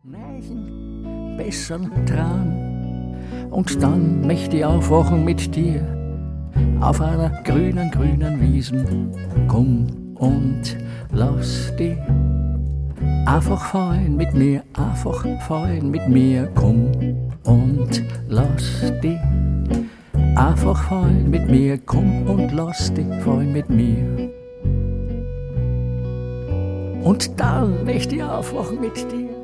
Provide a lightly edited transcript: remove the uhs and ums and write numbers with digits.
Nein, bessern Traum. Und dann möchte ich aufwachen mit dir auf einer grünen, grünen Wiesen. Komm und lass dich einfach fallen mit mir, einfach fallen mit mir. Komm und lass dich einfach fallen mit mir. Komm und lass dich fallen mit mir. Und dann möchte ich aufwachen mit dir